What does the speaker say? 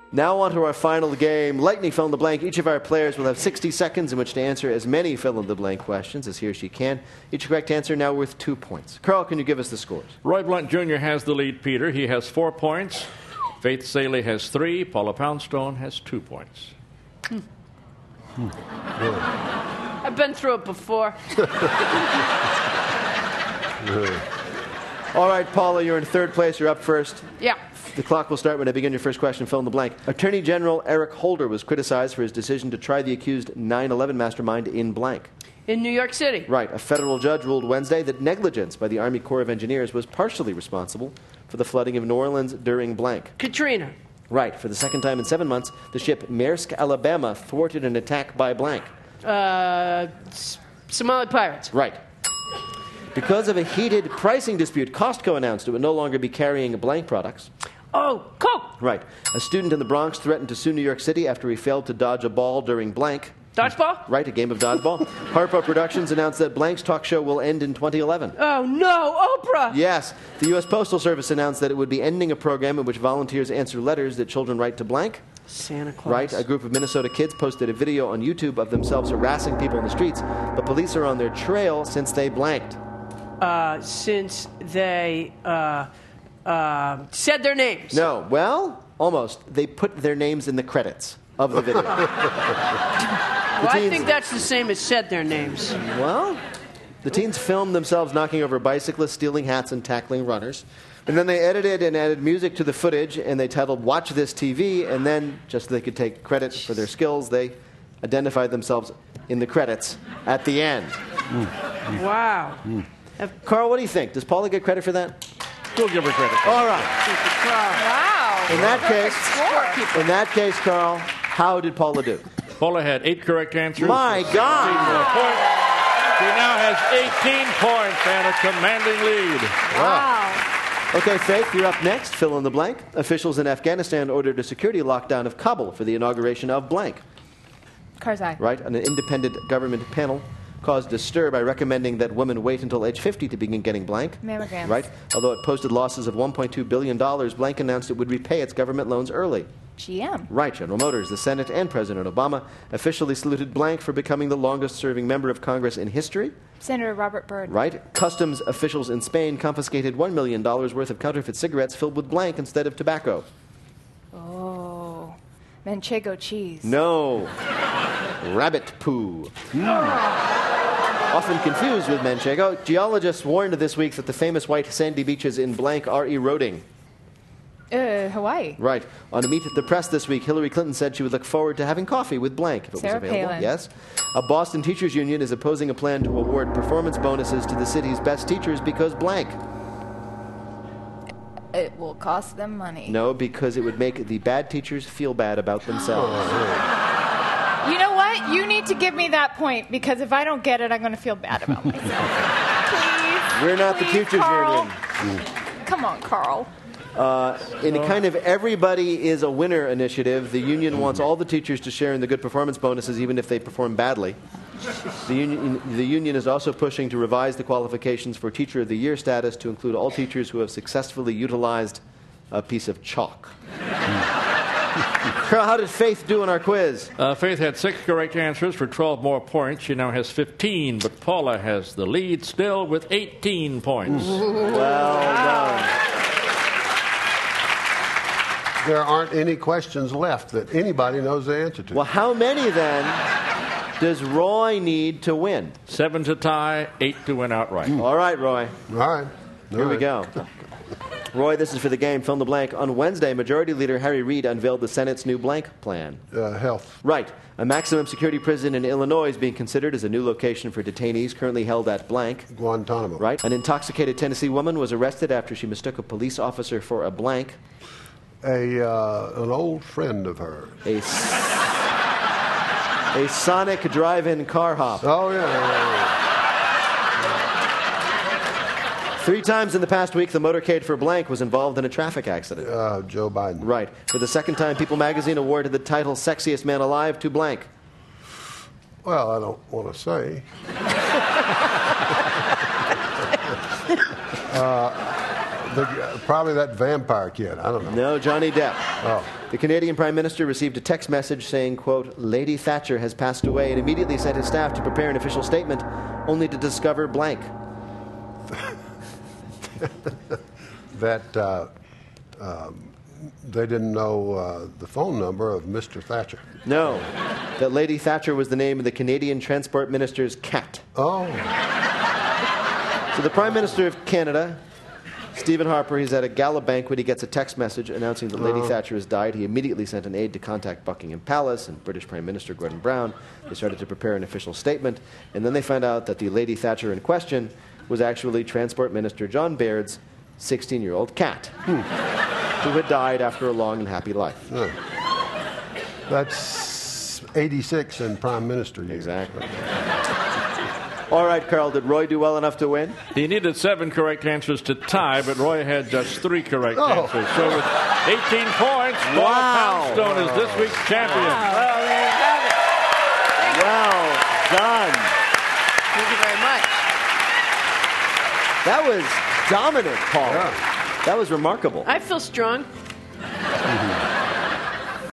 Now on to our final game, Lightning Fill in the Blank. Each of our players will have 60 seconds in which to answer as many fill-in-the-blank questions as he or she can. Each correct answer now worth 2 points. Carl, can you give us the scores? Roy Blunt Jr. has the lead, Peter. He has 4 points. Faith Saley has 3. Paula Poundstone has 2 points. I've been through it before. All right, Paula, you're in third place. You're up first. Yeah. The clock will start when I begin your first question. Fill in the blank. Attorney General Eric Holder was criticized for his decision to try the accused 9/11 mastermind in blank. In New York City. Right. A federal judge ruled Wednesday that negligence by the Army Corps of Engineers was partially responsible for the flooding of New Orleans during blank. Katrina. Right. For the second time in 7 months, the ship Maersk, Alabama thwarted an attack by blank. Somali pirates. Right. Because of a heated pricing dispute, Costco announced it would no longer be carrying blank products. Oh, Coke. Right. A student in the Bronx threatened to sue New York City after he failed to dodge a ball during blank. Dodgeball? Right, a game of dodgeball. Harpo Productions announced that blank's talk show will end in 2011. Oh, no, Oprah. Yes. The U.S. Postal Service announced that it would be ending a program in which volunteers answer letters that children write to blank. Santa Claus. Right. A group of Minnesota kids posted a video on YouTube of themselves harassing people in the streets, but police are on their trail since they blanked. Since they said their names. No. Well, almost. They put their names in the credits of the video. Well, I think that's the same as said their names. Well, the teens filmed themselves knocking over bicyclists, stealing hats, and tackling runners. And then they edited and added music to the footage, and they titled Watch This TV, and then, just so they could take credit for their skills, they identified themselves in the credits at the end. Wow. Carl, what do you think? Does Paula get credit for that? We'll give her credit. All right. Wow. In that case, Carl, how did Paula do? Paula had 8 correct answers. My God! She now has 18 points and a commanding lead. Wow. Okay, Faith, you're up next. Fill in the blank. Officials in Afghanistan ordered a security lockdown of Kabul for the inauguration of blank. Karzai. Right? An independent government panel caused a stir by recommending that women wait until age 50 to begin getting blank. Mammograms. Right? Although it posted losses of $1.2 billion, blank announced it would repay its government loans early. GM. Right. General Motors, the Senate, and President Obama officially saluted blank for becoming the longest-serving member of Congress in history. Senator Robert Byrd. Right. Customs officials in Spain confiscated $1 million worth of counterfeit cigarettes filled with blank instead of tobacco. Oh. Manchego cheese. No. Rabbit poo. Often confused with manchego, geologists warned this week that the famous white sandy beaches in blank are eroding. Hawaii. Right. On a Meet the Press this week, Hillary Clinton said she would look forward to having coffee with blank if it Sarah was available. Palin. Yes. A Boston Teachers Union is opposing a plan to award performance bonuses to the city's best teachers because blank. It will cost them money. No, because it would make the bad teachers feel bad about themselves. You know what? You need to give me that point, because if I don't get it, I'm going to feel bad about myself. Please. We're not the Please, teachers Carl. union. Come on, Carl. In a kind of everybody is a winner initiative, the union wants all the teachers to share in the good performance bonuses even if they perform badly. The union is also pushing to revise the qualifications for Teacher of the Year status to include all teachers who have successfully utilized a piece of chalk. Carl, how did Faith do in our quiz? Faith had 6 correct answers for 12 more points. She now has 15, but Paula has the lead still with 18 points. Well done. There aren't any questions left that anybody knows the answer to. Well, how many then does Roy need to win? 7 to tie, 8 to win outright. All right, Roy. All right. Here we go. Roy, this is for the game. Fill in the blank. On Wednesday, Majority Leader Harry Reid unveiled the Senate's new blank plan. Health. Right. A maximum security prison in Illinois is being considered as a new location for detainees currently held at blank. Guantanamo. Right. An intoxicated Tennessee woman was arrested after she mistook a police officer for a blank. An old friend of hers. A Sonic drive-in car hop. Oh, yeah. 3 times in the past week, the motorcade for blank was involved in a traffic accident. Joe Biden. Right. For the second time, People magazine awarded the title Sexiest Man Alive to blank. Well, I don't want to say. Probably that vampire kid. I don't know. No, Johnny Depp. Oh. The Canadian Prime Minister received a text message saying, quote, Lady Thatcher has passed away, and immediately sent his staff to prepare an official statement, only to discover blank. That they didn't know the phone number of Mr. Thatcher. No, that Lady Thatcher was the name of the Canadian Transport Minister's cat. Oh. So the Prime Minister of Canada, Stephen Harper, he's at a gala banquet. He gets a text message announcing that Lady Thatcher has died. He immediately sent an aide to contact Buckingham Palace and British Prime Minister Gordon Brown. They started to prepare an official statement, and then they found out that the Lady Thatcher in question was actually Transport Minister John Baird's 16-year-old cat, who had died after a long and happy life. That's 86 in Prime Minister years. Exactly. All right, Carl, did Roy do well enough to win? He needed 7 correct answers to tie, but Roy had just 3 correct answers. So with 18 points, Paula Poundstone is this week's champion. Well, there you have it. Well done. Thank you very much. That was dominant, Paul. Yeah. That was remarkable. I feel strong.